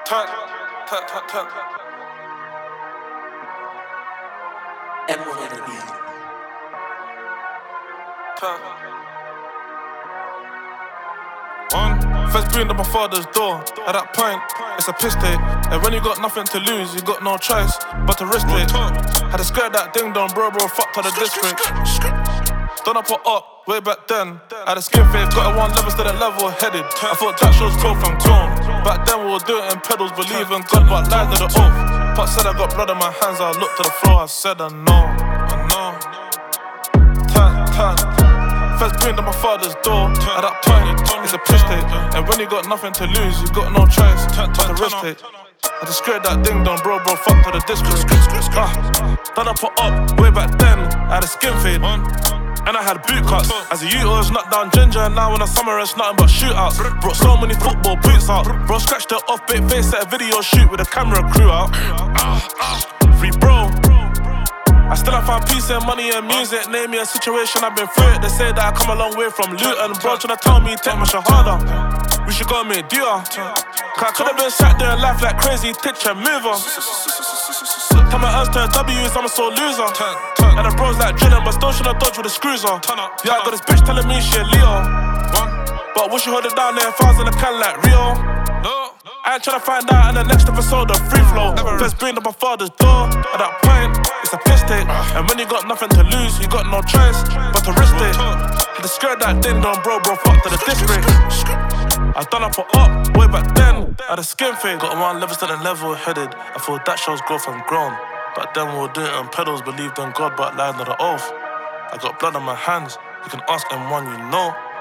Turn. M1 on the beat. Turn. First being to my father's door. At that point, it's a piss take. And when you got nothing to lose, you got no choice but to risk it. Had to skirt that ding dong, bro, fucked to the district. Done up or up, way back then. Had a skin fade, got a one level, still a level headed. I thought that shows growth from tone. Back then we were doing it in pedals, believe in God, but lied to the oath. Pop said I got blood in my hands, I looked to the floor, I said I know. Turn. First bring to my father's door. At that point, it's a piss take. And when you got nothing to lose, you got no choice but to risk it. I just scared that ding dong, bro, fuck to the district. Done up or up, way back then, I had a skin fade. And I had boot cuts. As a youth, I was knocked down ginger. And now in the summer, it's nothing but shootouts. Brought so many football boots out. Bro, scratched it off, bait face, set a video shoot with a camera crew out. Free bro. I still have found peace and money and music. Name me a situation, I've been through it. They say that I come a long way from Luton. Bro, tryna tell me, take my shahada. We should go and make deal. Cause I could've been sat there and laugh like crazy, titch and move on. Tell my earns to W's, I'm a sore loser. And the bros like drilling, but still shouldn't dodge with a screws on. Yeah, I got this bitch telling me she a Leo. But wish you hold it down there if I was in a can like Rio. I ain't tryna find out in the next episode of Free Flow. First bring to my father's door. At that point, it's a piss take. And when you got nothing to lose, you got no choice but to risk it. Had to skirt that ding dong, bro, fuck to the district. I done up or up, way back then, I had a skin fade. Got one level, still level headed. I thought that shows growth and grown. Back then we were doing it on pedals, believed in God, but lied to the oath. I got blood on my hands, you can ask M1, you know.